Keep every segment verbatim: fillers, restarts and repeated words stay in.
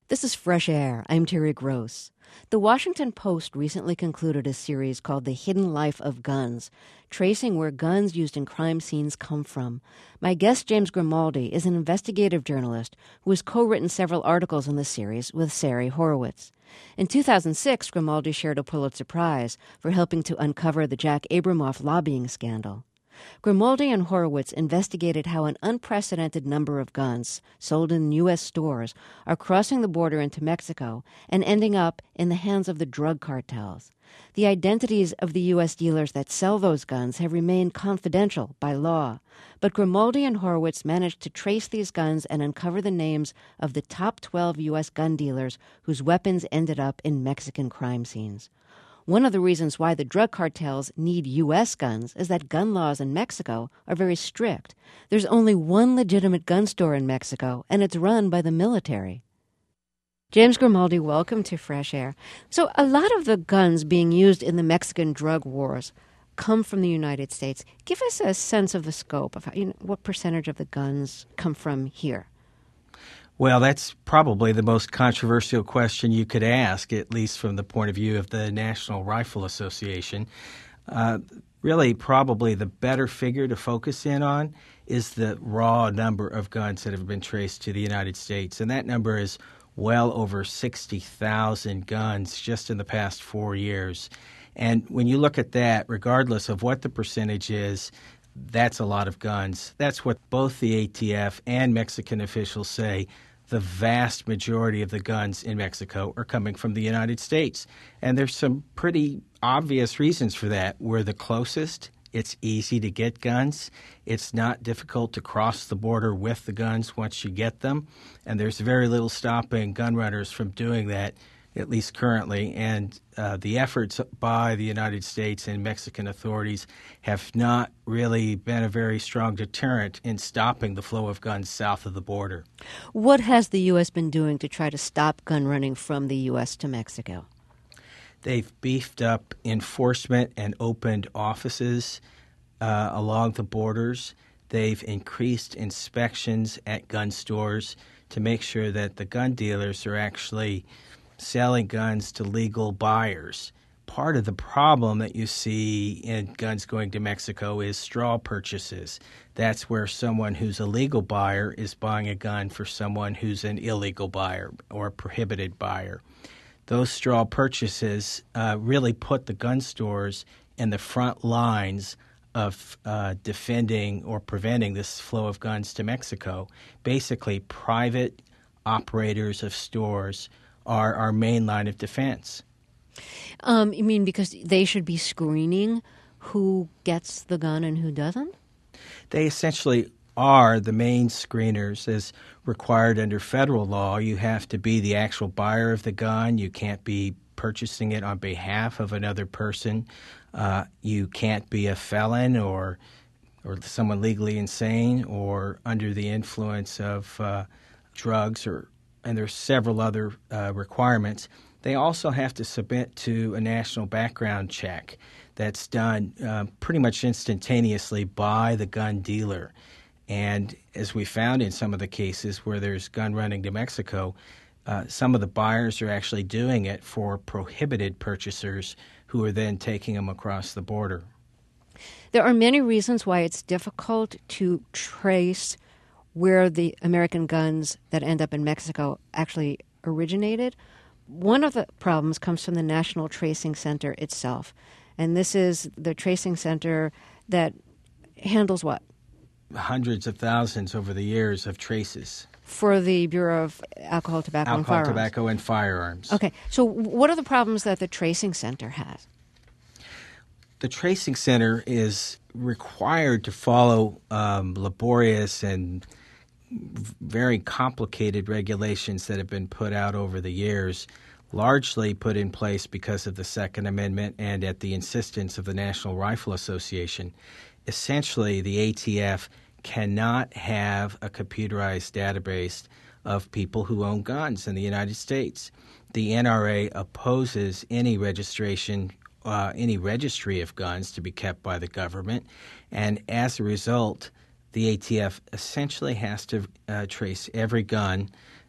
This is Fresh Air. I'm Terry Gross. The Washington Post recently concluded a series called The Hidden Life of Guns, tracing where guns used in crime scenes come from. My guest, James Grimaldi, is an investigative journalist who has co-written several articles in the series with Sari Horowitz. In two thousand six, Grimaldi shared a Pulitzer Prize for helping to uncover the Jack Abramoff lobbying scandal. Grimaldi and Horowitz investigated how an unprecedented number of guns sold in U S stores are crossing the border into Mexico and ending up in the hands of the drug cartels. The identities of the U S dealers that sell those guns have remained confidential by law, but Grimaldi and Horowitz managed to trace these guns and uncover the names of the top twelve U S gun dealers whose weapons ended up in Mexican crime scenes. One of the reasons why the drug cartels need U S guns is that gun laws in Mexico are very strict. There's only one legitimate gun store in Mexico, and it's run by the military. James Grimaldi, welcome to Fresh Air. So a lot of the guns being used in the Mexican drug wars come from the United States. Give us a sense of the scope of how, you know, what percentage of the guns come from here. Well, that's probably the most controversial question you could ask, at least from the point of view of the National Rifle Association. Uh, really, probably the better figure to focus in on is the raw number of guns that have been traced to the United States, and that number is well over sixty thousand guns just in the past four years. And when you look at that, regardless of what the percentage is, that's a lot of guns. That's what both the A T F and Mexican officials say. The vast majority of the guns in Mexico are coming from the United States. And there's some pretty obvious reasons for that. We're the closest. It's easy to get guns. It's not difficult to cross the border with the guns once you get them. And there's very little stopping gun runners from doing that, at least currently. And uh, the efforts by the United States and Mexican authorities have not really been a very strong deterrent in stopping the flow of guns south of the border. What has the U S been doing to try to stop gun running from the U S to Mexico? They've beefed up enforcement and opened offices uh, along the borders. They've increased inspections at gun stores to make sure that the gun dealers are actually selling guns to legal buyers. Part of the problem that you see in guns going to Mexico is straw purchases. That's where someone who's a legal buyer is buying a gun for someone who's an illegal buyer or a prohibited buyer. Those straw purchases uh, really put the gun stores in the front lines of uh, defending or preventing this flow of guns to Mexico. Basically, private operators of stores are our main line of defense. Um, you mean because they should be screening who gets the gun and who doesn't? They essentially are the main screeners as required under federal law. You have to be the actual buyer of the gun. You can't be purchasing it on behalf of another person. Uh, you can't be a felon or or someone legally insane or under the influence of uh, drugs, or and there's several other uh, requirements. They also have to submit to a national background check that's done uh, pretty much instantaneously by the gun dealer. And as we found in some of the cases where there's gun running to Mexico, uh, some of the buyers are actually doing it for prohibited purchasers who are then taking them across the border. There are many reasons why it's difficult to trace where the American guns that end up in Mexico actually originated. One of the problems comes from the National Tracing Center itself. And this is the tracing center that handles what? Hundreds of thousands over the years of traces. For the Bureau of Alcohol, Tobacco, Alcohol, and Firearms. Tobacco, and Firearms. Okay. So what are the problems that the tracing center has? The tracing center is required to follow um, laborious and very complicated regulations that have been put out over the years, largely put in place because of the Second Amendment and at the insistence of the National Rifle Association. Essentially, the A T F cannot have a computerized database of people who own guns in the United States. The N R A opposes any registration, uh, any registry of guns to be kept by the government, and as a result, the A T F essentially has to uh, trace every gun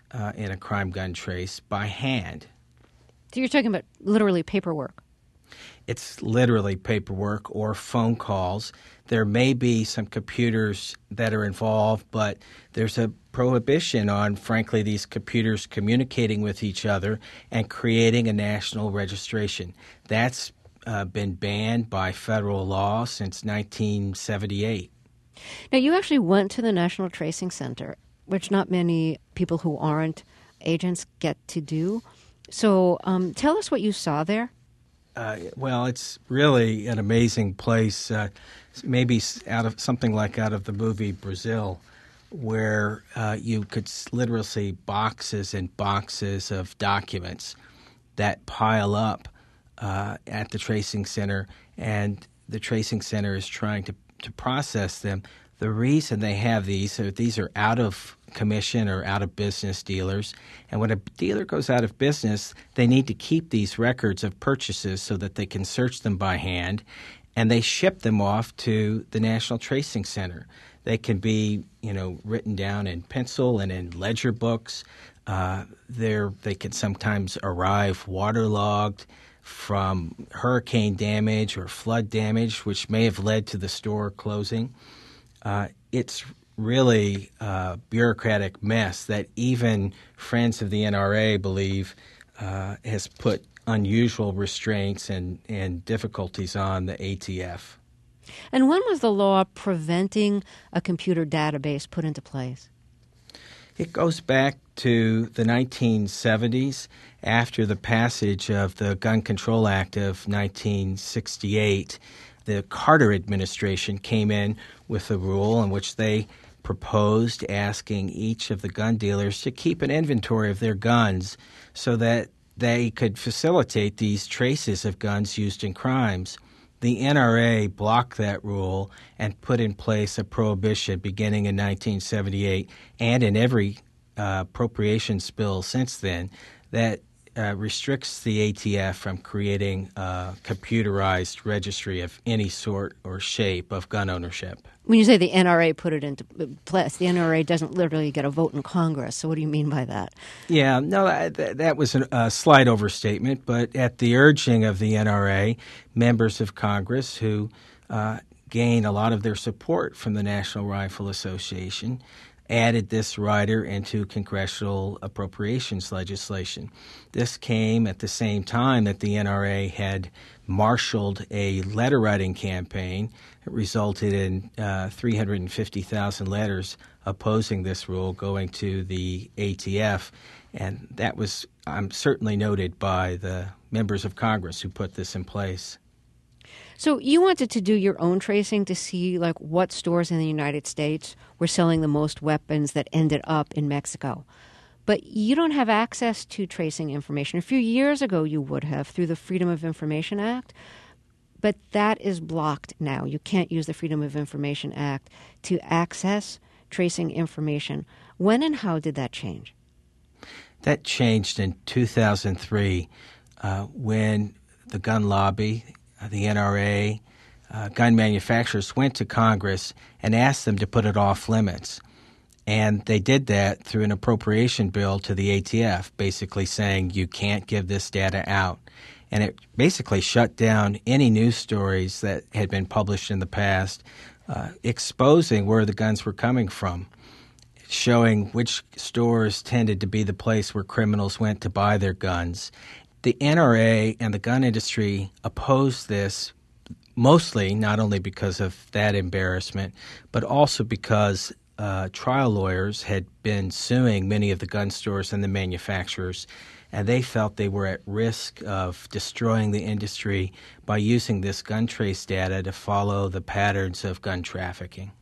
uh, in a crime gun trace by hand. So you're talking about literally paperwork. It's literally paperwork or phone calls. There may be some computers that are involved, but there's a prohibition on, frankly, these computers communicating with each other and creating a national registration. That's uh, been banned by federal law since nineteen seventy-eight. Now, you actually went to the National Tracing Center, which not many people who aren't agents get to do. So um, tell us what you saw there. Uh, well, it's really an amazing place, uh, maybe out of something like out of the movie Brazil, where uh, you could literally see boxes and boxes of documents that pile up uh, at the tracing center, and the tracing center is trying to, to process them. The reason they have these are these are out of commission or out of business dealers. And when a dealer goes out of business, they need to keep these records of purchases so that they can search them by hand, and they ship them off to the National Tracing Center. They can be, you know, written down in pencil and in ledger books. Uh, they're, they can sometimes arrive waterlogged from hurricane damage or flood damage, which may have led to the store closing. Uh, it's really a bureaucratic mess that even friends of the N R A believe uh, has put unusual restraints and, and difficulties on the A T F. And when was the law preventing a computer database put into place? It goes back to the nineteen seventies, after the passage of the Gun Control Act of nineteen sixty-eight. The Carter administration came in with a rule in which they proposed asking each of the gun dealers to keep an inventory of their guns so that they could facilitate these traces of guns used in crimes. The N R A blocked that rule and put in place a prohibition beginning in nineteen seventy-eight and in every uh, appropriations bill since then that uh, restricts the A T F from creating a computerized registry of any sort or shape of gun ownership. When you say the N R A put it into place, the N R A doesn't literally get a vote in Congress. So what do you mean by that? Yeah, no, that, that was a, a slight overstatement. But at the urging of the N R A, members of Congress who uh, gain a lot of their support from the National Rifle Association added this rider into congressional appropriations legislation. This came at the same time that the N R A had marshaled a letter-writing campaign. It resulted in uh, three hundred fifty thousand letters opposing this rule going to the A T F, and that was um, certainly noted by the members of Congress who put this in place. So you wanted to do your own tracing to see like what stores in the United States were selling the most weapons that ended up in Mexico. But you don't have access to tracing information. A few years ago you would have through the Freedom of Information Act, but that is blocked now. You can't use the Freedom of Information Act to access tracing information. When and how did that change? That changed in two thousand three uh, when the gun lobby, the N R A, uh, gun manufacturers went to Congress and asked them to put it off limits. And they did that through an appropriation bill to the A T F, basically saying you can't give this data out. And it basically shut down any news stories that had been published in the past, uh, exposing where the guns were coming from, showing which stores tended to be the place where criminals went to buy their guns. The N R A and the gun industry opposed this mostly not only because of that embarrassment, but also because uh, trial lawyers had been suing many of the gun stores and the manufacturers, and they felt they were at risk of destroying the industry by using this gun trace data to follow the patterns of gun trafficking.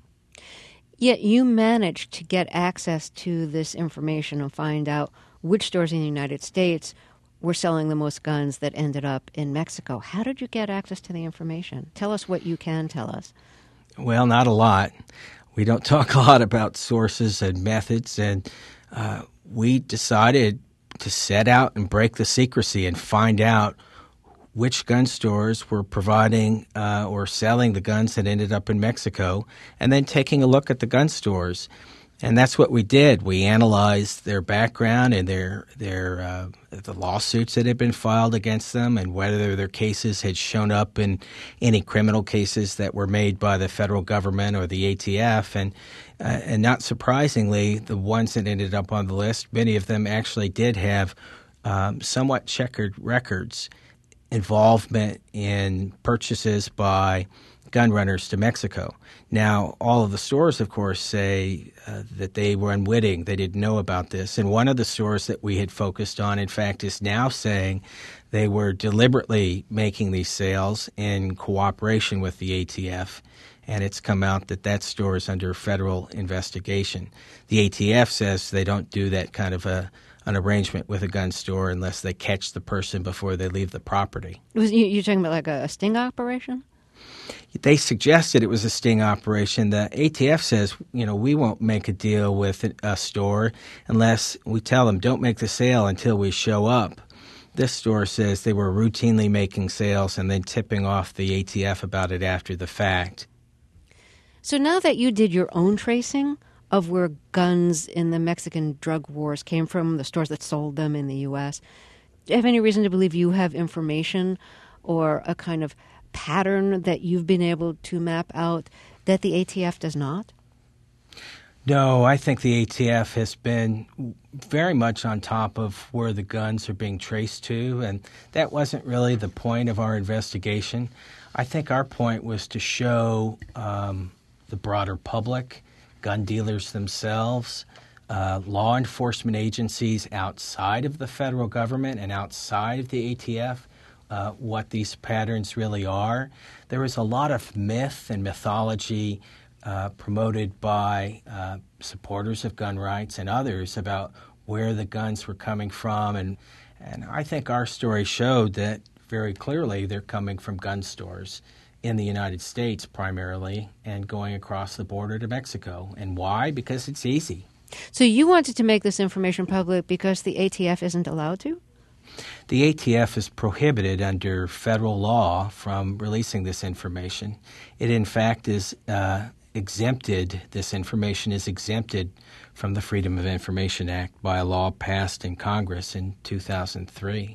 Yet you managed to get access to this information and find out which stores in the United States were selling the most guns that ended up in Mexico. How did you get access to the information? Tell us what you can tell us. Well, not a lot. We don't talk a lot about sources and methods, and uh, we decided to set out and break the secrecy and find out which gun stores were providing uh, or selling the guns that ended up in Mexico, and then taking a look at the gun stores. And that's what we did. We analyzed their background and their their uh, the lawsuits that had been filed against them, and whether their cases had shown up in any criminal cases that were made by the federal government or the A T F. And uh, and not surprisingly, the ones that ended up on the list, many of them actually did have um, somewhat checkered records, involvement in purchases by gun runners to Mexico. Now, all of the stores, of course, say uh, that they were unwitting. They didn't know about this. And one of the stores that we had focused on, in fact, is now saying they were deliberately making these sales in cooperation with the A T F. And it's come out that that store is under federal investigation. The A T F says they don't do that kind of a an arrangement with a gun store unless they catch the person before they leave the property. Was you, you're talking about like a, a sting operation? They suggested it was a sting operation. The A T F says, you know, we won't make a deal with a store unless we tell them don't make the sale until we show up. This store says they were routinely making sales and then tipping off the A T F about it after the fact. So now that you did your own tracing of where guns in the Mexican drug wars came from, the stores that sold them in the U S, do you have any reason to believe you have information or a kind of pattern that you've been able to map out that the A T F does not? No, I think the A T F has been very much on top of where the guns are being traced to, and that wasn't really the point of our investigation. I think our point was to show um, the broader public, gun dealers themselves, uh, law enforcement agencies outside of the federal government and outside of the A T F, Uh, what these patterns really are. There is a lot of myth and mythology uh, promoted by uh, supporters of gun rights and others about where the guns were coming from. And, and I think our story showed that very clearly they're coming from gun stores in the United States primarily and going across the border to Mexico. And why? Because it's easy. So you wanted to make this information public because the A T F isn't allowed to? The A T F is prohibited under federal law from releasing this information. It, in fact, is uh, exempted, this information is exempted from the Freedom of Information Act by a law passed in Congress in two thousand three.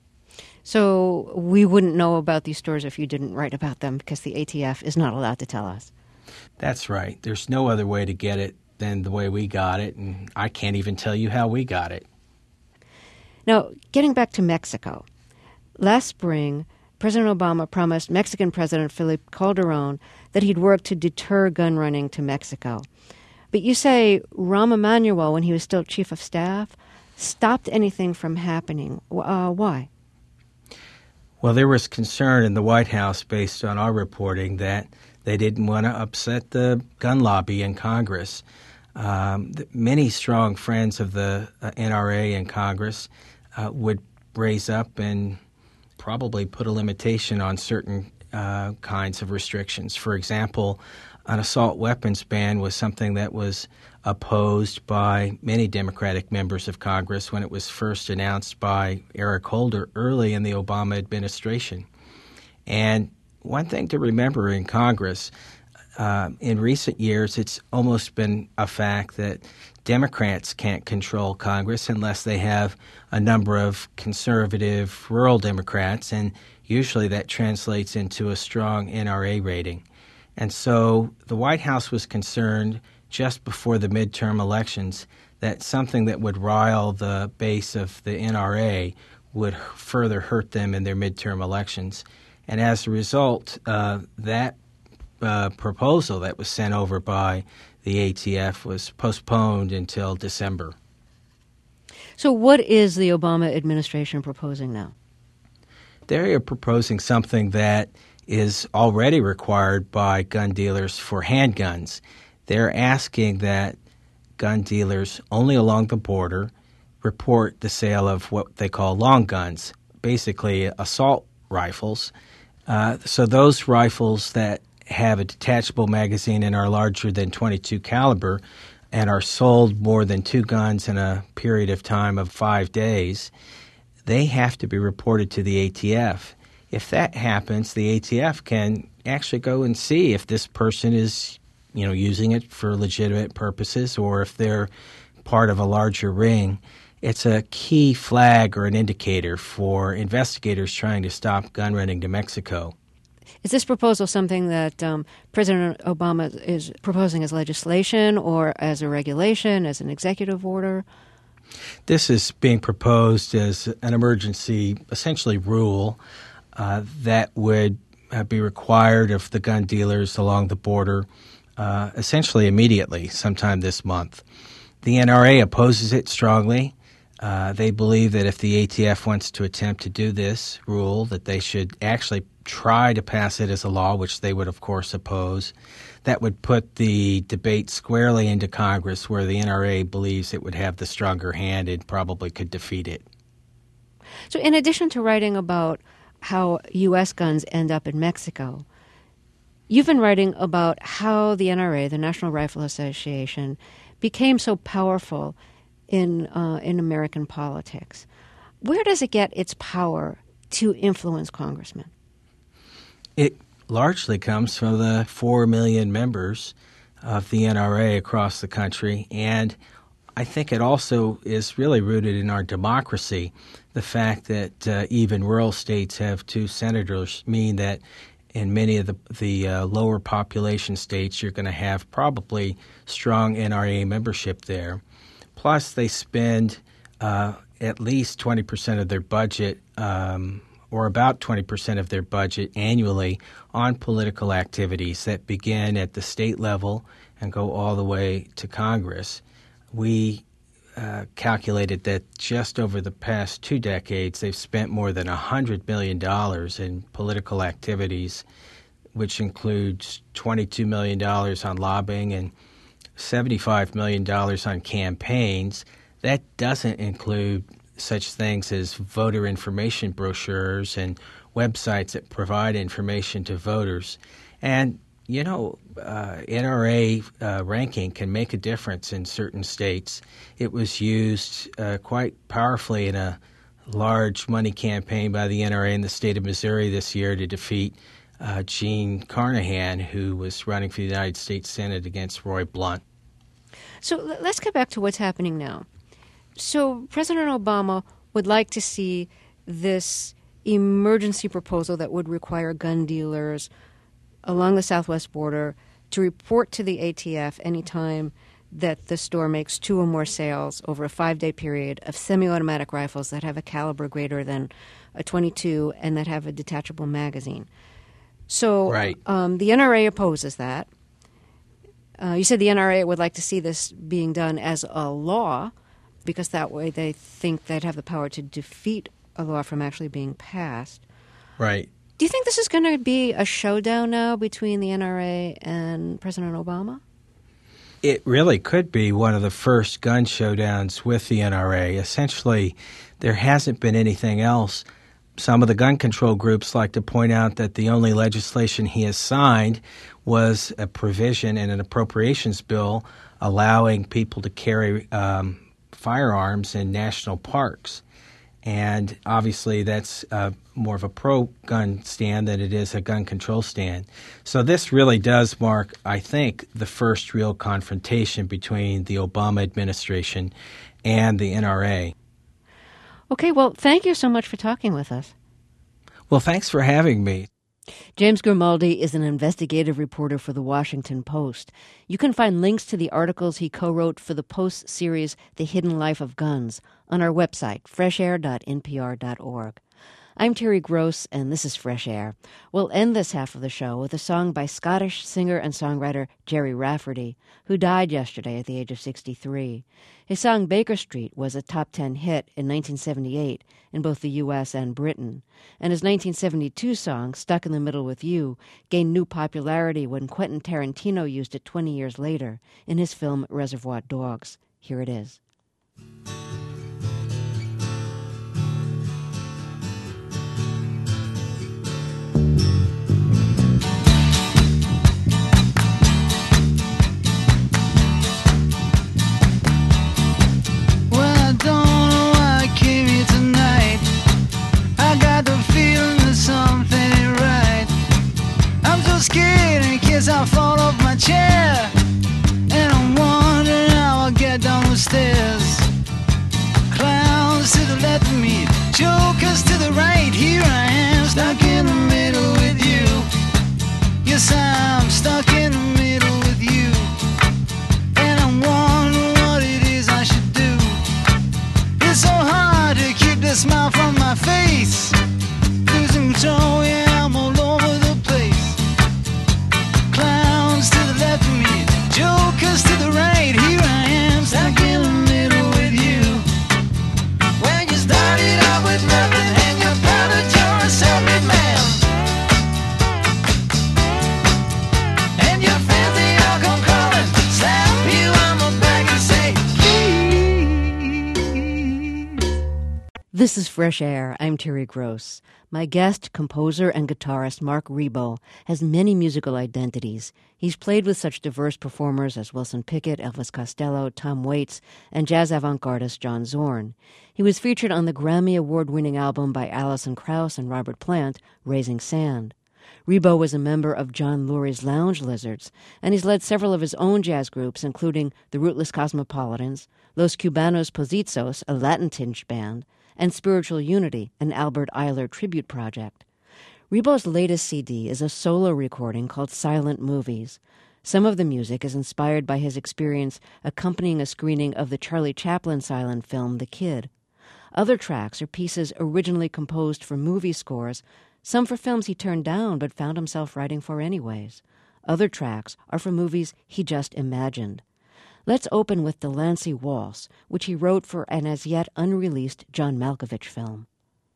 So we wouldn't know about these stores if you didn't write about them because the A T F is not allowed to tell us. That's right. There's no other way to get it than the way we got it, and I can't even tell you how we got it. Now, getting back to Mexico, last spring, President Obama promised Mexican President Felipe Calderon that he'd work to deter gun running to Mexico. But you say Rahm Emanuel, when he was still chief of staff, stopped anything from happening. Uh, why? Well, there was concern in the White House based on our reporting that they didn't want to upset the gun lobby in Congress. Um, many strong friends of the uh, N R A in Congress uh, would raise up and probably put a limitation on certain uh, kinds of restrictions. For example, an assault weapons ban was something that was opposed by many Democratic members of Congress when it was first announced by Eric Holder early in the Obama administration. And one thing to remember in Congress, uh, in recent years, it's almost been a fact that Democrats can't control Congress unless they have a number of conservative rural Democrats, and usually that translates into a strong N R A rating. And so the White House was concerned just before the midterm elections that something that would rile the base of the N R A would further hurt them in their midterm elections. And as a result, uh, that uh, proposal that was sent over by the A T F was postponed until December. So what is the Obama administration proposing now? They are proposing something that is already required by gun dealers for handguns. They're asking that gun dealers only along the border report the sale of what they call long guns, basically assault rifles. Uh, so those rifles that have a detachable magazine and are larger than twenty-two caliber and are sold more than two guns in a period of time of five days, they have to be reported to the A T F. If that happens, the A T F can actually go and see if this person is you know, using it for legitimate purposes or if they're part of a larger ring, it's a key flag or an indicator for investigators trying to stop gun running to Mexico. Is this proposal something that um, President Obama is proposing as legislation or as a regulation, as an executive order? This is being proposed as an emergency, essentially, rule uh, that would uh, be required of the gun dealers along the border uh, essentially immediately, sometime this month. The N R A opposes it strongly. Uh, they believe that if the A T F wants to attempt to do this rule, that they should actually try to pass it as a law, which they would, of course, oppose. That would put the debate squarely into Congress, where the N R A believes it would have the stronger hand and probably could defeat it. So in addition to writing about how U S guns end up in Mexico, you've been writing about how the N R A, the National Rifle Association, became so powerful in uh, in American politics. Where does it get its power to influence congressmen? It largely comes from the four million members of the N R A across the country, and I think it also is really rooted in our democracy. The fact that uh, even rural states have two senators mean that in many of the, the uh, lower population states, you're going to have probably strong N R A membership there. Plus, they spend uh, at least twenty percent of their budget, um, or about twenty percent of their budget annually, on political activities that begin at the state level and go all the way to Congress. We uh, calculated that just over the past two decades, they've spent more than one hundred million dollars in political activities, which includes twenty-two million dollars on lobbying and seventy-five million dollars on campaigns. That doesn't include such things as voter information brochures and websites that provide information to voters. And, you know, uh, N R A uh, ranking can make a difference in certain states. It was used uh, quite powerfully in a large money campaign by the N R A in the state of Missouri this year to defeat uh, Gene Carnahan, who was running for the United States Senate against Roy Blunt. So let's get back to what's happening now. So President Obama would like to see this emergency proposal that would require gun dealers along the southwest border to report to the A T F anytime that the store makes two or more sales over a five-day period of semi-automatic rifles that have a caliber greater than a twenty-two and that have a detachable magazine. So right. um, the N R A opposes that. Uh, you said the N R A would like to see this being done as a law because that way they think they'd have the power to defeat a law from actually being passed. Right. Do you think this is going to be a showdown now between the N R A and President Obama? It really could be one of the first gun showdowns with the N R A. Essentially, there hasn't been anything else. Some of the gun control groups like to point out that the only legislation he has signed was a provision in an appropriations bill allowing people to carry um, firearms in national parks. And obviously that's uh, more of a pro-gun stand than it is a gun control stand. So this really does mark, I think, the first real confrontation between the Obama administration and the N R A. Okay, well, thank you so much for talking with us. Well, thanks for having me. James Grimaldi is an investigative reporter for The Washington Post. You can find links to the articles he co-wrote for the Post series The Hidden Life of Guns on our website, fresh air dot n p r dot org. I'm Terry Gross, and this is Fresh Air. We'll end this half of the show with a song by Scottish singer and songwriter Jerry Rafferty, who died yesterday at the age of sixty-three. His song Baker Street was a top ten hit in nineteen seventy-eight in both the U S and Britain, and his nineteen seventy-two song, Stuck in the Middle with You, gained new popularity when Quentin Tarantino used it twenty years later in his film Reservoir Dogs. Here it is. Scared in case I fall off my chair. This is Fresh Air. I'm Terry Gross. My guest, composer and guitarist Marc Ribot, has many musical identities. He's played with such diverse performers as Wilson Pickett, Elvis Costello, Tom Waits, and jazz avant-gardist John Zorn. He was featured on the Grammy Award-winning album by Alison Krauss and Robert Plant, Raising Sand. Ribot was a member of John Lurie's Lounge Lizards, and he's led several of his own jazz groups, including the Rootless Cosmopolitans, Los Cubanos Pozizos, a Latin-tinged band, and Spiritual Unity, an Albert Eiler tribute project. Ribot's latest C D is a solo recording called Silent Movies. Some of the music is inspired by his experience accompanying a screening of the Charlie Chaplin silent film The Kid. Other tracks are pieces originally composed for movie scores, some for films he turned down but found himself writing for anyways. Other tracks are for movies he just imagined. Let's open with the Delancey Waltz, which he wrote for an as-yet unreleased John Malkovich film.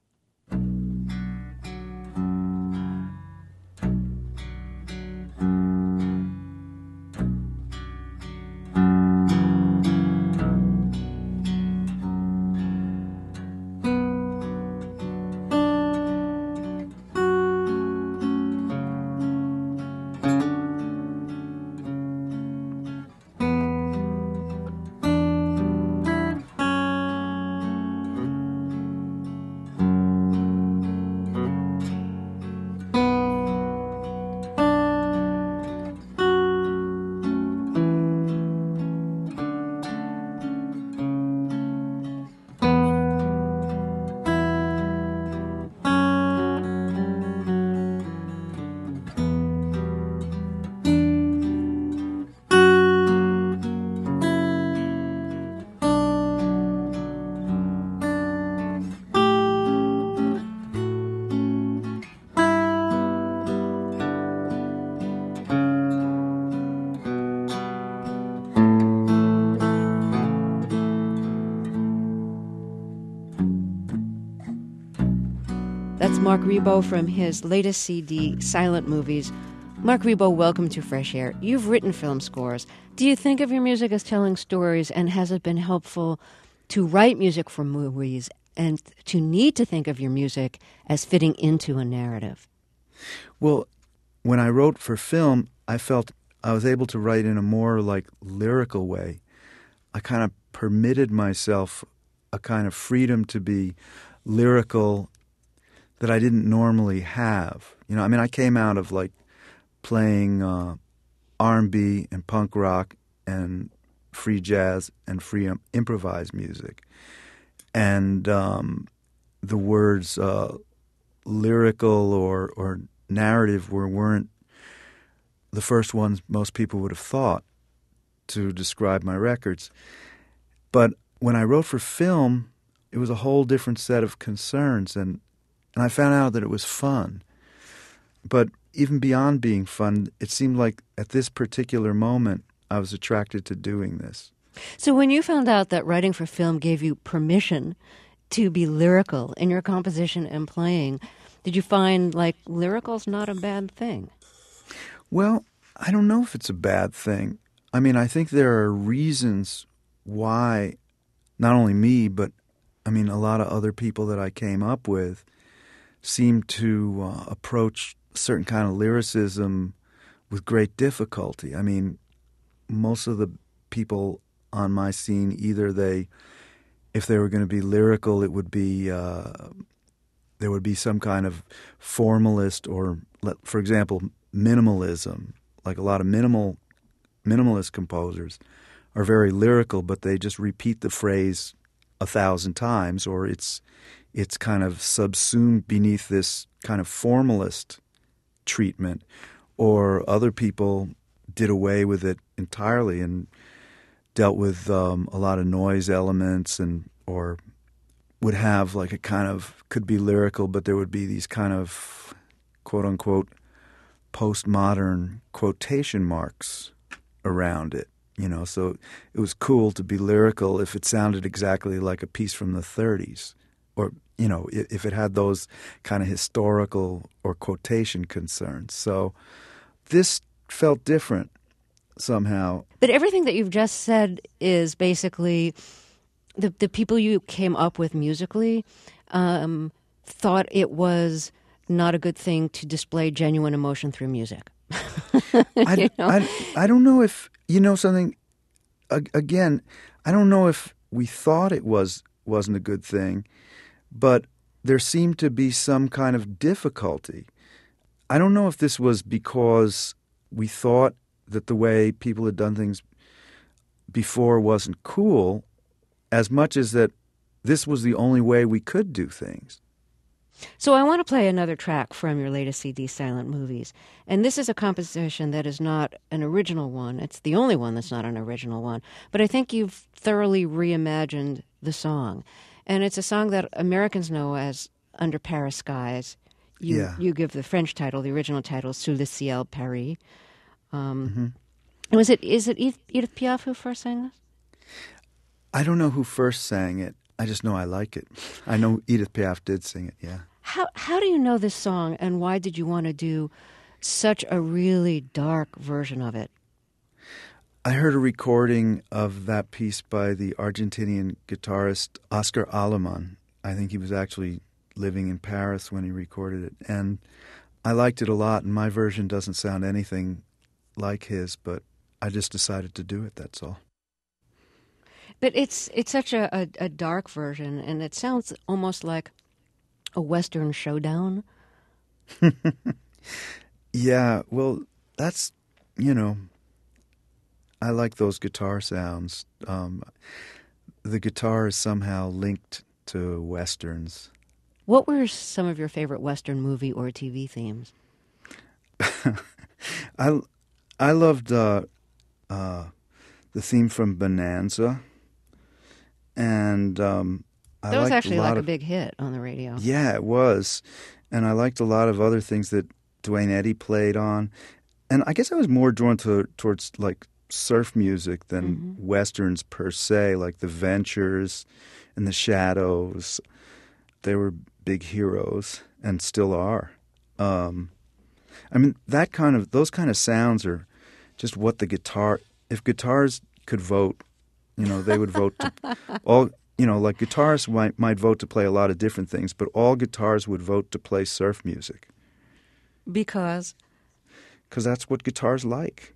That's Marc Ribot from his latest C D, Silent Movies. Marc Ribot, welcome to Fresh Air. You've written film scores. Do you think of your music as telling stories, and has it been helpful to write music for movies and to need to think of your music as fitting into a narrative? Well, when I wrote for film, I felt I was able to write in a more like lyrical way. I kind of permitted myself a kind of freedom to be lyrical that I didn't normally have. You know, I mean, I came out of like playing uh, R and B and punk rock and free jazz and free um, improvised music. And um, the words uh, lyrical or, or narrative were, weren't the first ones most people would have thought to describe my records. But when I wrote for film, it was a whole different set of concerns, and And I found out that it was fun. But even beyond being fun, it seemed like at this particular moment, I was attracted to doing this. So when you found out that writing for film gave you permission to be lyrical in your composition and playing, did you find, like, lyrical's not a bad thing? Well, I don't know if it's a bad thing. I mean, I think there are reasons why not only me, but, I mean, a lot of other people that I came up with seem to uh, approach a certain kind of lyricism with great difficulty. I mean, most of the people on my scene, either they, if they were going to be lyrical, it would be, uh, there would be some kind of formalist or, for example, minimalism. Like a lot of minimal, minimalist composers are very lyrical, but they just repeat the phrase a thousand times, or it's it's kind of subsumed beneath this kind of formalist treatment. Or other people did away with it entirely and dealt with um, a lot of noise elements, and or would have like a kind of, could be lyrical, but there would be these kind of quote-unquote postmodern quotation marks around it. You know, so it was cool to be lyrical if it sounded exactly like a piece from the thirties, or, you know, if it had those kind of historical or quotation concerns. So this felt different somehow. But everything that you've just said is basically the the people you came up with musically um, thought it was not a good thing to display genuine emotion through music. I, You know? I, I don't know if, you know something, ag- again, I don't know if we thought it was, wasn't a good thing, but there seemed to be some kind of difficulty. I don't know if this was because we thought that the way people had done things before wasn't cool, as much as that this was the only way we could do things. So I want to play another track from your latest C D, Silent Movies. And this is a composition that is not an original one. It's the only one that's not an original one. But I think you've thoroughly reimagined the song. And it's a song that Americans know as Under Paris Skies. You, Yeah. you give the French title, the original title, Sous le ciel Paris. Um, mm-hmm. Was it, is it Edith, Edith Piaf who first sang this? I don't know who first sang it. I just know I like it. I know Edith Piaf did sing it, yeah. How how do you know this song, and why did you want to do such a really dark version of it? I heard a recording of that piece by the Argentinian guitarist Oscar Aleman. I think he was actually living in Paris when he recorded it. And I liked it a lot, and my version doesn't sound anything like his, but I just decided to do it, that's all. But it's it's such a, a, a dark version, and it sounds almost like a Western showdown. Yeah, well, that's, you know, I like those guitar sounds. Um, the guitar is somehow linked to Westerns. What were some of your favorite Western movie or T V themes? I, I loved uh, uh, the theme from Bonanza, and um, I That was liked actually a lot like of, a big hit on the radio. Yeah, it was, and I liked a lot of other things that Duane Eddy played on, and I guess I was more drawn to towards like surf music than Mm-hmm. Westerns per se, like the Ventures and the Shadows. They were big heroes and still are. Um, I mean, that kind of those kind of sounds are just what the guitar. If guitars could vote, you know, they would vote to all. You know, like guitarists might might vote to play a lot of different things, but all guitars would vote to play surf music Because because that's what guitars like.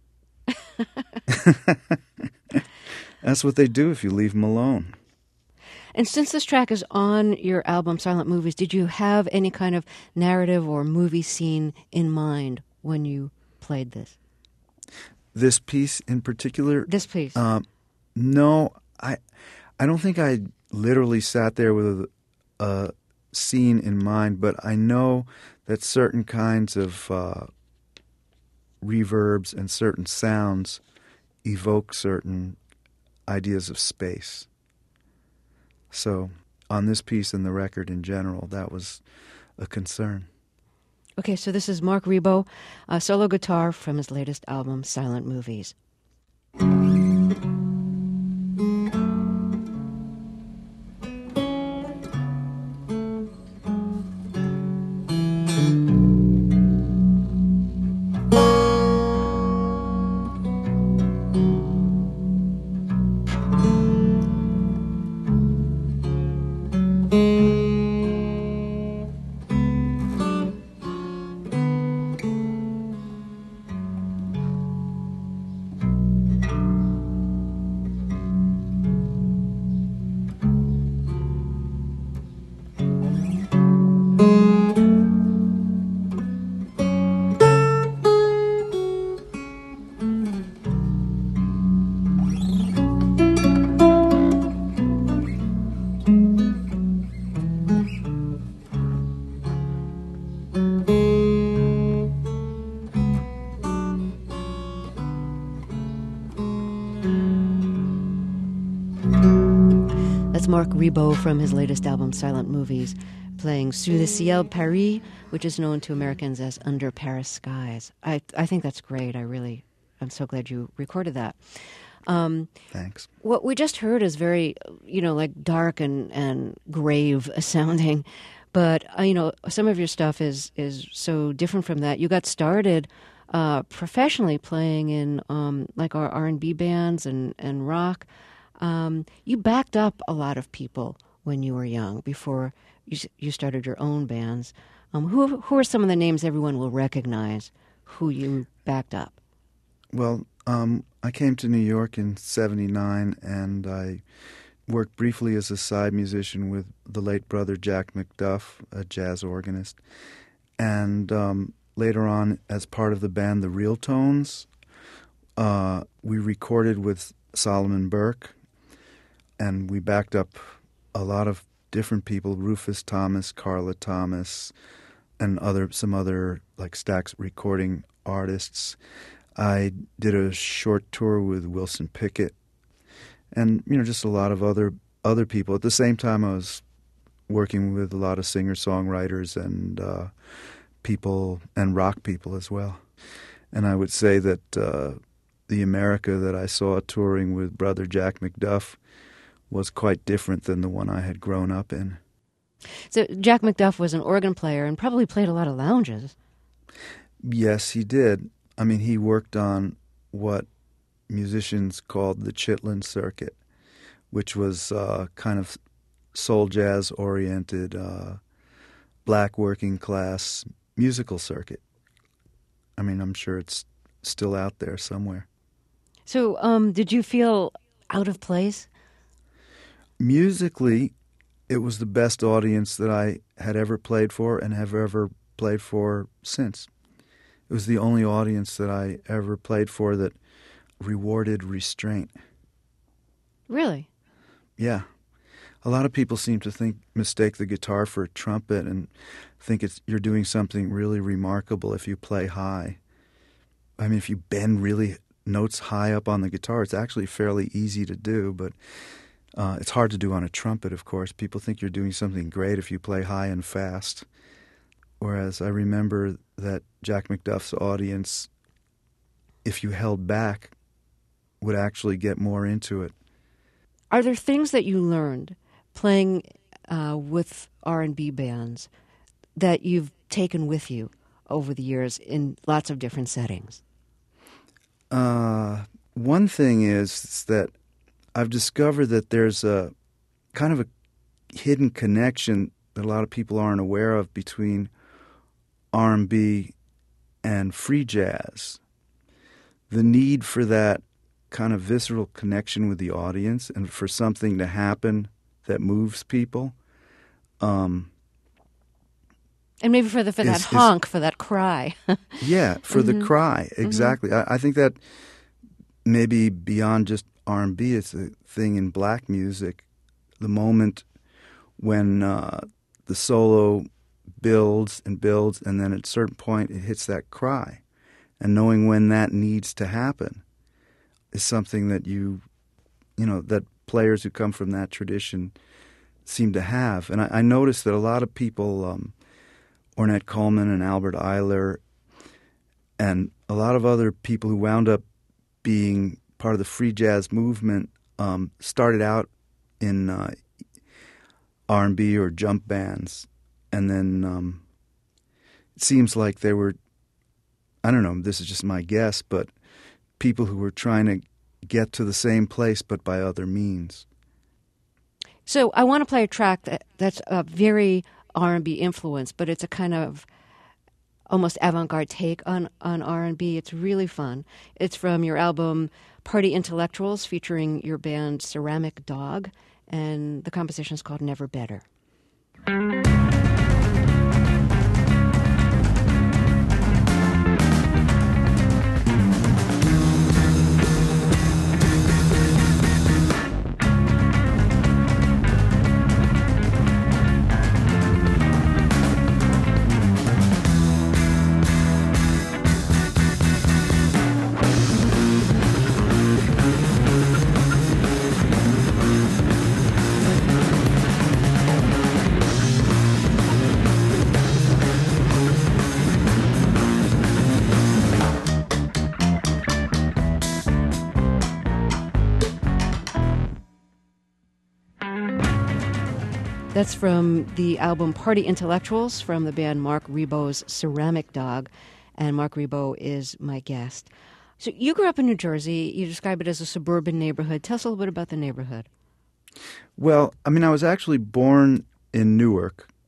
That's what they do if you leave them alone. And since this track is on your album, Silent Movies, did you have any kind of narrative or movie scene in mind when you played this? This piece in particular, This piece. um, no, I, I don't think I literally sat there with a, a scene in mind, but I know that certain kinds of uh, reverbs and certain sounds evoke certain ideas of space. So on this piece and the record in general, that was a concern. Okay, so this is Mark Ribot, a solo guitar from his latest album, Silent Movies. That's Mark Ribot from his latest album, Silent Movies, playing Sous le ciel Paris, which is known to Americans as Under Paris Skies. I I think that's great. I really, I'm so glad you recorded that. Um, Thanks. what we just heard is very, you know, like dark and, and grave sounding, but uh, you know, some of your stuff is is so different from that. You got started uh, professionally playing in um, like our R and B bands and and rock. Um, you backed up a lot of people when you were young before you, you started your own bands. Um, who, who are some of the names everyone will recognize who you backed up? Well, um, I came to New York in seventy-nine, and I worked briefly as a side musician with the late brother Jack McDuff, a jazz organist. And um, later on, as part of the band The Real Tones, uh, we recorded with Solomon Burke, and we backed up a lot of different people, Rufus Thomas, Carla Thomas, and other some other like Stax recording artists. I did a short tour with Wilson Pickett, and you know, just a lot of other other people. At the same time, I was working with a lot of singer-songwriters and uh, people and rock people as well. And I would say that uh, the America that I saw touring with brother Jack McDuff was quite different than the one I had grown up in. So Jack McDuff was an organ player and probably played a lot of lounges. Yes, he did. I mean, he worked on what musicians called the Chitlin Circuit, which was uh, kind of soul jazz oriented, uh, black working class musical circuit. I mean, I'm sure it's still out there somewhere. So um, did you feel out of place? Musically, it was the best audience that I had ever played for and have ever played for since. It was the only audience that I ever played for that rewarded restraint. Really? Yeah. A lot of people seem to think mistake the guitar for a trumpet and think it's you're doing something really remarkable if you play high. I mean, if you bend really notes high up on the guitar, it's actually fairly easy to do, but uh, it's hard to do on a trumpet, of course. People think you're doing something great if you play high and fast. Whereas I remember that Jack McDuff's audience, if you held back, would actually get more into it. Are there things that you learned playing uh, with R and B bands that you've taken with you over the years in lots of different settings? Uh, one thing is, is that I've discovered that there's a kind of a hidden connection that a lot of people aren't aware of between R and B and free jazz. The need for that kind of visceral connection with the audience and for something to happen that moves people. Um, and maybe for the for is, that honk, is, for that cry. Yeah, for mm-hmm. the cry, exactly. Mm-hmm. I, I think that maybe beyond just R and B, it's a thing in black music. The moment when uh, the solo builds and builds, and then at a certain point it hits that cry. And knowing when that needs to happen is something that you, you know, that players who come from that tradition seem to have. And I, I noticed that a lot of people, um, Ornette Coleman and Albert Ayler, and a lot of other people who wound up being part of the free jazz movement, um, started out in uh, R and B or jump bands. And then um, it seems like they were, I don't know, this is just my guess, but people who were trying to get to the same place but by other means. So I want to play a track that, that's a very R and B influence, but it's a kind of almost avant-garde take on, on R and B. It's really fun. It's from your album Party Intellectuals, featuring your band Ceramic Dog, and the composition is called Never Better. That's from the album Party Intellectuals from the band Mark Ribot's Ceramic Dog, and Mark Ribot is my guest. So you grew up in New Jersey. You describe it as a suburban neighborhood. Tell us a little bit about the neighborhood. Well, I mean, I was actually born in Newark,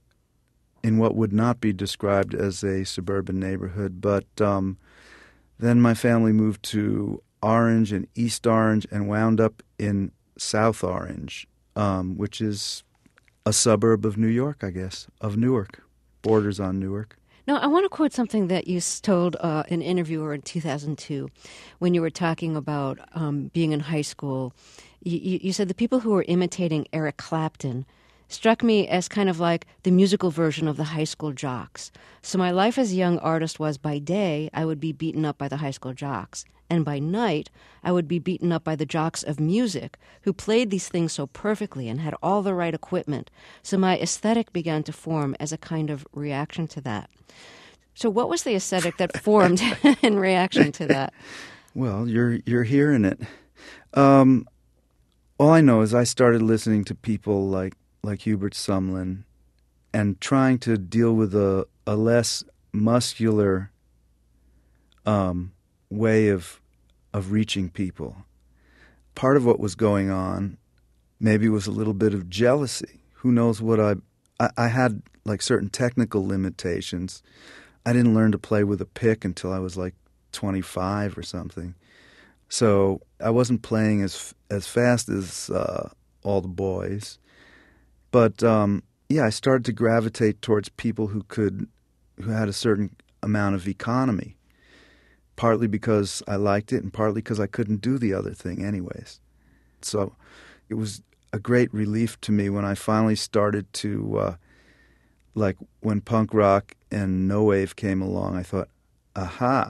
in what would not be described as a suburban neighborhood. But um, then my family moved to Orange and East Orange and wound up in South Orange, um, which is a suburb of New York, I guess, of Newark, borders on Newark. Now, I want to quote something that you told uh, an interviewer in two thousand two when you were talking about um, being in high school. You, you said the people who were imitating Eric Clapton struck me as kind of like the musical version of the high school jocks. So my life as a young artist was, by day, I would be beaten up by the high school jocks. And by night, I would be beaten up by the jocks of music who played these things so perfectly and had all the right equipment. So my aesthetic began to form as a kind of reaction to that. So what was the aesthetic that formed in reaction to that? Well, you're you're hearing it. Um, all I know is I started listening to people like like Hubert Sumlin and trying to deal with a, a less muscular um, way of of reaching people. Part of what was going on maybe was a little bit of jealousy. Who knows what I... I, I had like certain technical limitations. I didn't learn to play with a pick until I was like twenty-five or something. So I wasn't playing as as fast as uh, all the boys. But um, yeah, I started to gravitate towards people who could, who had a certain amount of economy. Partly because I liked it, and partly because I couldn't do the other thing anyways. So it was a great relief to me when I finally started to, uh, like when punk rock and no wave came along, I thought, aha,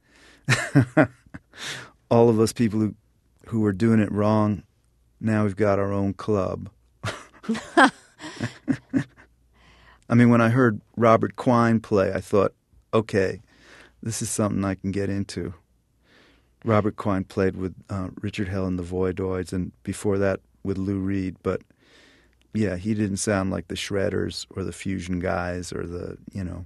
all of us people who, who were doing it wrong, now we've got our own club. I mean, when I heard Robert Quine play, I thought, okay, this is something I can get into. Robert Quine played with uh, Richard Hell and the Voidoids, and before that with Lou Reed. But yeah, he didn't sound like the Shredders or the Fusion guys or the, you know,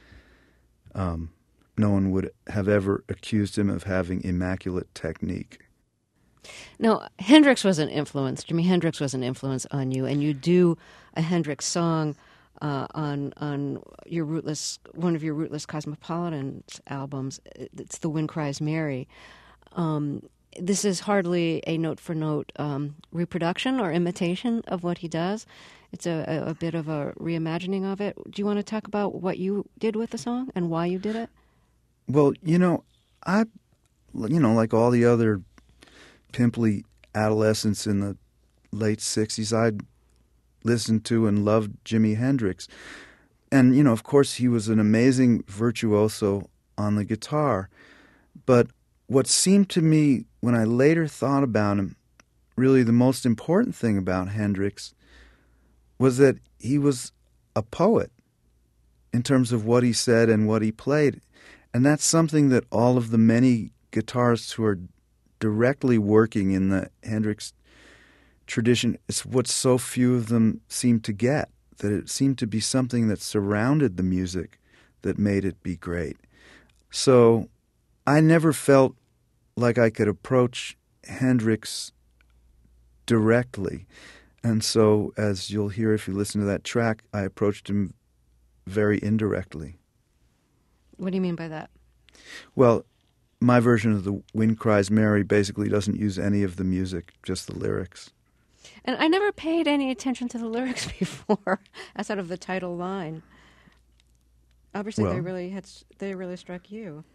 um, no one would have ever accused him of having immaculate technique. Now, Hendrix was an influence. Jimi Hendrix was an influence on you, and you do a Hendrix song uh, on on your Rootless, one of your Rootless Cosmopolitans albums. It's "The Wind Cries Mary." Um, this is hardly a note-for-note um, reproduction or imitation of what he does. It's a, a, a bit of a reimagining of it. Do you want to talk about what you did with the song and why you did it? Well, you know, I, you know, like all the other pimply adolescents in the late sixties, I'd listened to and loved Jimi Hendrix. And, you know, of course, he was an amazing virtuoso on the guitar. But what seemed to me, when I later thought about him, really the most important thing about Hendrix was that he was a poet in terms of what he said and what he played. And that's something that all of the many guitarists who are directly working in the Hendrix tradition, it's what so few of them seem to get, that it seemed to be something that surrounded the music that made it be great. So I never felt like I could approach Hendrix directly. And so, as you'll hear if you listen to that track, I approached him very indirectly. What do you mean by that? Well, my version of The Wind Cries Mary basically doesn't use any of the music, just the lyrics. And I never paid any attention to the lyrics before, outside of the title line. Obviously, well, they really had they really struck you.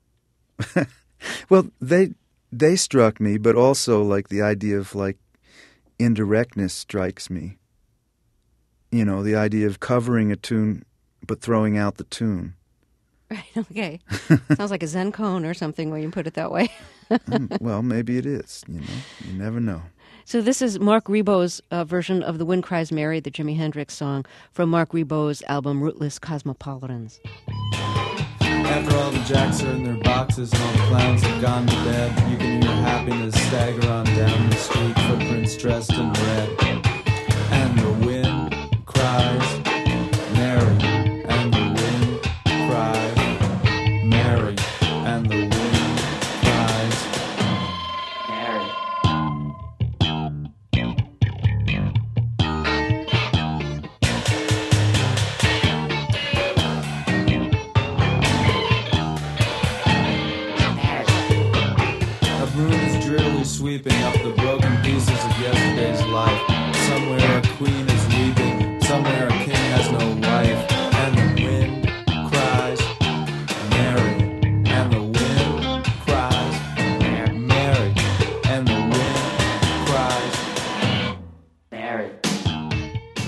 Well, they they struck me, but also like the idea of like indirectness strikes me. You know, the idea of covering a tune but throwing out the tune. Right, okay. Sounds like a Zen cone or something when you put it that way. um, well, maybe it is, you know. You never know. So this is Mark Ribot's uh, version of The Wind Cries Mary, the Jimi Hendrix song, from Mark Ribot's album Rootless Cosmopolitans. After all the jacks are in their boxes and all the clowns have gone to bed, you can hear happiness stagger on down the street, footprints dressed in red. And the wind cries, Mary, and the wind cries, Mary, and the wind cries, Mary.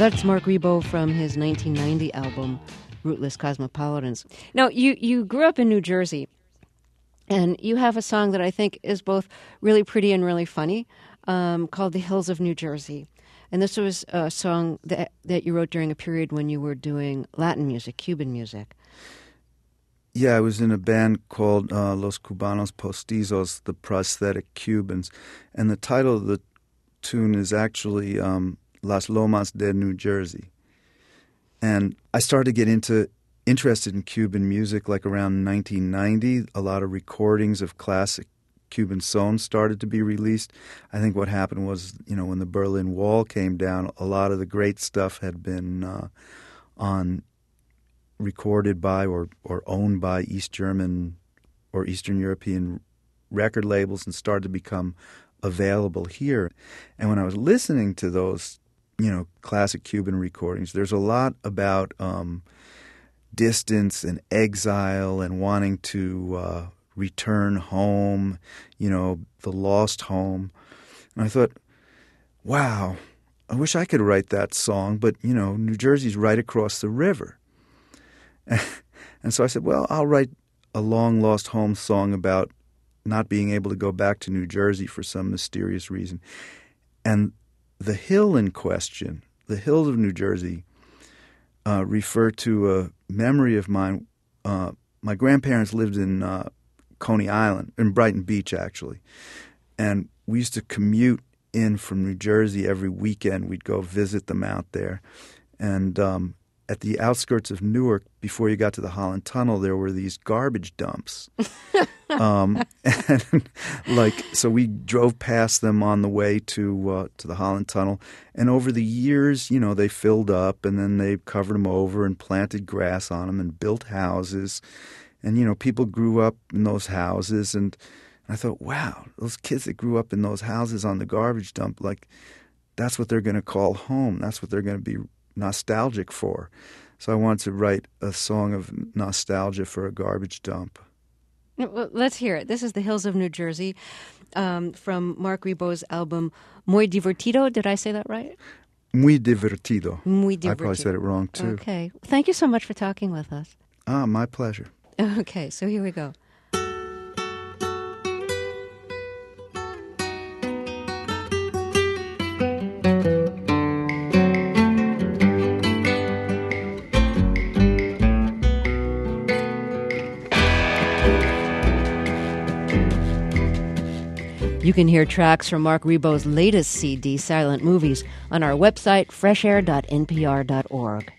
That's Marc Ribot from his nineteen ninety album, Rootless Cosmopolitans. Now, you, you grew up in New Jersey, and you have a song that I think is both really pretty and really funny, um, called The Hills of New Jersey. And this was a song that, that you wrote during a period when you were doing Latin music, Cuban music. Yeah, I was in a band called uh, Los Cubanos Postizos, the Prosthetic Cubans. And the title of the tune is actually um, Las Lomas de New Jersey. And I started to get into interested in Cuban music like around nineteen ninety. A lot of recordings of classic Cuban songs started to be released. I think what happened was, you know, when the Berlin Wall came down, a lot of the great stuff had been uh, on recorded by or, or owned by East German or Eastern European record labels and started to become available here. And when I was listening to those, you know, classic Cuban recordings, there's a lot about um, distance and exile and wanting to uh, return home, you know, the lost home. And I thought, wow, I wish I could write that song, but, you know, New Jersey's right across the river. And so I said, well, I'll write a long lost home song about not being able to go back to New Jersey for some mysterious reason. And the hill in question, the hills of New Jersey, uh, refer to a memory of mine. Uh, my grandparents lived in uh, Coney Island, in Brighton Beach, actually. And we used to commute in from New Jersey every weekend. We'd go visit them out there. And um, at the outskirts of Newark, before you got to the Holland Tunnel, there were these garbage dumps. um, and like, so we drove past them on the way to uh, to the Holland Tunnel. And over the years, you know, they filled up, and then they covered them over and planted grass on them and built houses. And, you know, people grew up in those houses. And I thought, wow, those kids that grew up in those houses on the garbage dump, like, that's what they're going to call home. That's what they're going to be nostalgic for. So I wanted to write a song of nostalgia for a garbage dump. Well, let's hear it. This is The Hills of New Jersey um, from Marc Ribot's album Muy Divertido. Did I say that right? Muy divertido. Muy divertido. I probably said it wrong, too. Okay. Thank you so much for talking with us. Ah, my pleasure. Okay, so here we go. You can hear tracks from Marc Ribot's latest C D, Silent Movies, on our website, fresh air dot n p r dot org.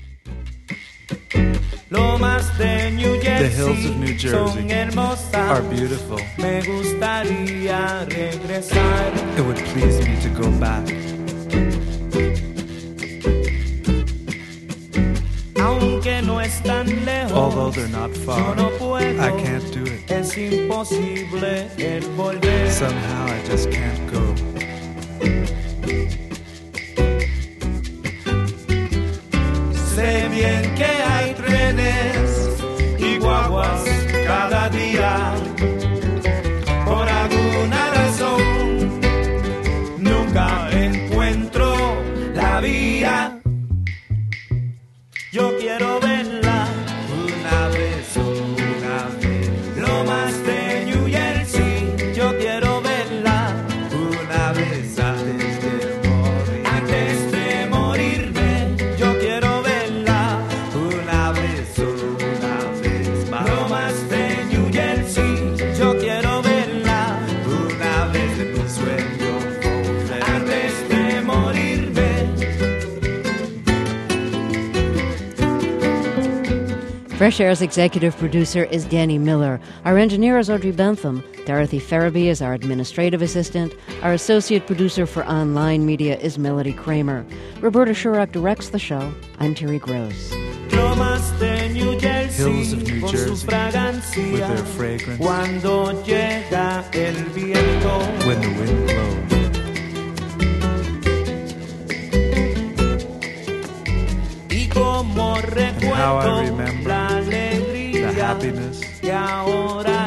The hills of New Jersey are beautiful. It would please me to go back. Although they're not far, I can't do it. Somehow I just can't go. Sé bien que hay trenes y guaguas cada día. Por alguna razón nunca encuentro la vía. Yo quiero verla una vez, una vez. Lomas de New Jersey, yo quiero verla una vez antes de morir. Antes de morirme, yo quiero verla una vez, una vez más. Lomas de New Jersey, yo quiero verla una vez en mi sueño. Antes de morirme. Fresh Air's executive producer is Danny Miller. Our engineer is Audrey Bentham. Dorothy Farabee is our administrative assistant. Our associate producer for online media is Melody Kramer. Roberta Shurak directs the show. I'm Terry Gross. Lomas de New Jersey, Hills of New con Jersey, su fragancia, with their fragrance, cuando llega el viento, when the wind blows. y como And how I recuerdo remember la alegría the happiness que ahora